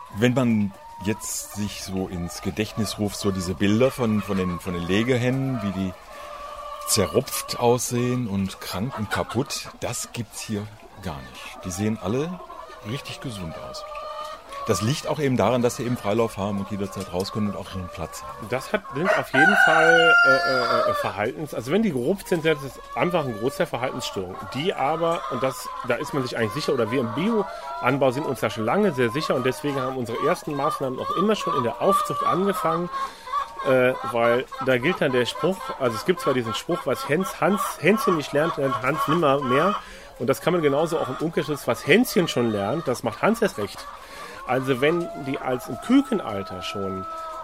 Wenn man jetzt sich so ins Gedächtnis ruft, so diese Bilder von den Legehennen, wie die zerrupft aussehen und krank und kaputt, das gibt's hier gar nicht. Die sehen alle richtig gesund aus. Das liegt auch eben daran, dass sie eben Freilauf haben und jederzeit raus können und auch ihren Platz haben. Das sind auf jeden Fall also wenn die gerupft sind, das ist einfach ein großer Verhaltensstörung. Die aber, und da ist man sich eigentlich sicher, oder wir im Bioanbau sind uns da schon lange sehr sicher und deswegen haben unsere ersten Maßnahmen auch immer schon in der Aufzucht angefangen, weil da gilt dann der Spruch, also es gibt zwar diesen Spruch, was Hänschen nicht lernt Hans nimmer mehr, und das kann man genauso auch im Umkehrschluss, was Hänschen schon lernt, das macht Hans erst recht. Also wenn die als im Kükenalter schon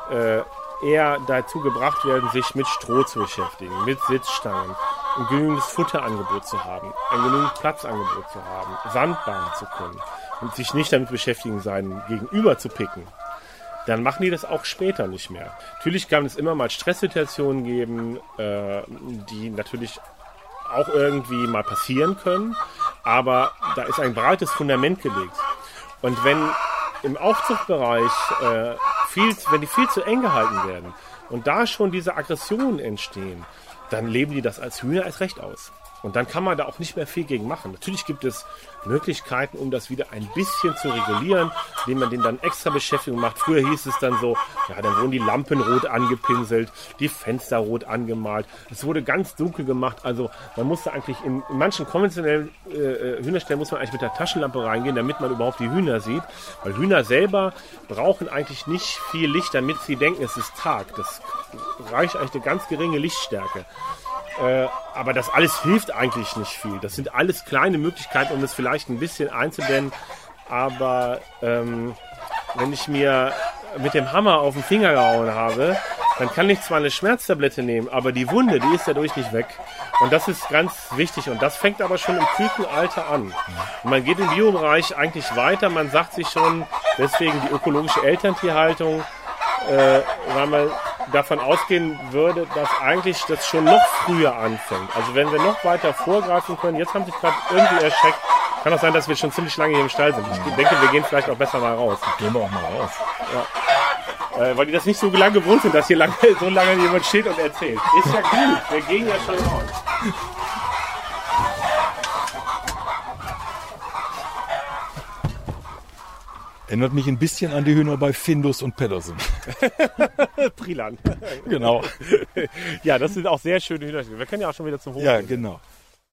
eher dazu gebracht werden, sich mit Stroh zu beschäftigen, mit Sitzstangen, ein genügendes Futterangebot zu haben, ein genügendes Platzangebot zu haben, Sand bauen zu können und sich nicht damit beschäftigen, seinen Gegenüber zu picken, dann machen die das auch später nicht mehr. Natürlich kann es immer mal Stresssituationen geben, die natürlich auch irgendwie mal passieren können, aber da ist ein breites Fundament gelegt. Und wenn im Aufzuchtbereich wenn die viel zu eng gehalten werden und da schon diese Aggressionen entstehen, dann leben die das als Hühner erst recht aus. Und dann kann man da auch nicht mehr viel gegen machen. Natürlich gibt es Möglichkeiten, um das wieder ein bisschen zu regulieren, indem man denen dann extra Beschäftigung macht. Früher hieß es dann so, ja, dann wurden die Lampen rot angepinselt, die Fenster rot angemalt. Es wurde ganz dunkel gemacht. Also man musste eigentlich in manchen konventionellen Hühnerstellen muss man eigentlich mit der Taschenlampe reingehen, damit man überhaupt die Hühner sieht. Weil Hühner selber brauchen eigentlich nicht viel Licht, damit sie denken, es ist Tag. Das reicht eigentlich eine ganz geringe Lichtstärke. Aber das alles hilft eigentlich nicht viel. Das sind alles kleine Möglichkeiten, um es vielleicht ein bisschen einzudämmen. Aber wenn ich mir mit dem Hammer auf den Finger gehauen habe, dann kann ich zwar eine Schmerztablette nehmen, aber die Wunde, die ist dadurch nicht weg. Und das ist ganz wichtig. Und das fängt aber schon im Kükenalter an. Und man geht im Biobereich eigentlich weiter. Man sagt sich schon, deswegen die ökologische Elterntierhaltung, weil man davon ausgehen würde, dass eigentlich das schon noch früher anfängt. Also wenn wir noch weiter vorgreifen können, jetzt haben sich gerade irgendwie erschreckt, kann auch sein, dass wir schon ziemlich lange hier im Stall sind. Ich denke, wir gehen vielleicht auch besser mal raus. Gehen wir auch mal raus. Ja. Weil die das nicht so lange gewohnt sind, dass hier so lange jemand steht und erzählt. Ist ja gut, wir gehen ja schon raus. Erinnert mich ein bisschen an die Hühner bei Findus und Pedersen. Prilan. Genau. Ja, das sind auch sehr schöne Hühner. Wir können ja auch schon wieder zum Hof Ja, gehen. genau.